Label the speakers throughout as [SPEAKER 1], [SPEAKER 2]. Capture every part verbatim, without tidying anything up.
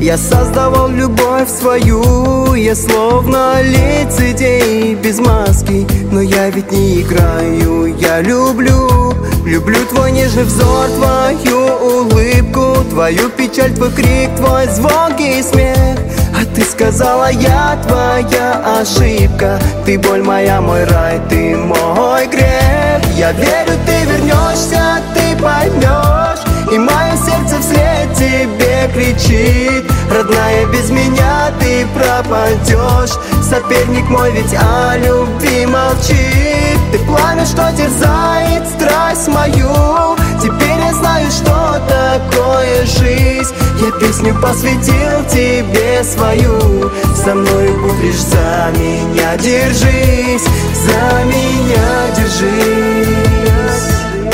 [SPEAKER 1] Я создавал любовь свою, я словно лицедей без маски. Но я ведь не играю, я люблю. Люблю твой нежный взор, твою улыбку, твою печаль, твой крик, твой звонкий смех. А ты сказала, я твоя ошибка. Ты боль моя, мой рай, ты мой грех. Я верю, ты вернешься, ты поймешь, и мое сердце вслед тебе кричит: родная, без меня ты пропадешь. Соперник мой ведь о любви молчит. Ты пламя, что терзает страсть мою. Теперь я знаю, что такое жизнь. Я песню посвятил тебе свою. Со мной будь лишь за меня держись, за меня держись,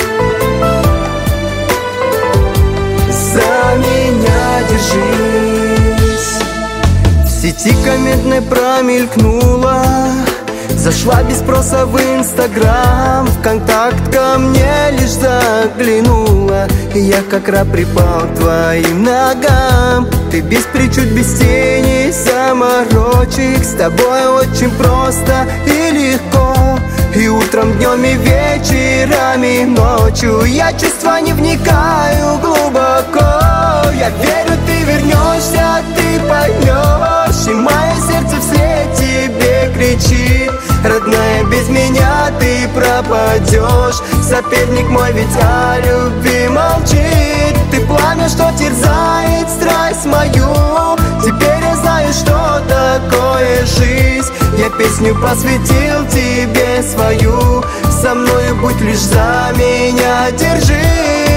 [SPEAKER 1] за меня держись. В сети комментной промелькнула, зашла без спроса в Инстаграм, ВКонтакт ко мне лишь заглянула. И я как раб припал к твоим ногам. Ты без причуд, без тени заморочек. С тобой очень просто и легко. И утром, днем, и вечерами, ночью я чувства не вникаю глубоко. Я верю, ты вернешься, ты поймешь, и мое сердце вслед тебе кричит: родная, без меня ты пропадешь. Соперник мой ведь о любви молчит. Ты пламя, что терзает страсть мою. Теперь я знаю, что такое жизнь. Я песню посвятил тебе свою. Со мною будь лишь за меня держись.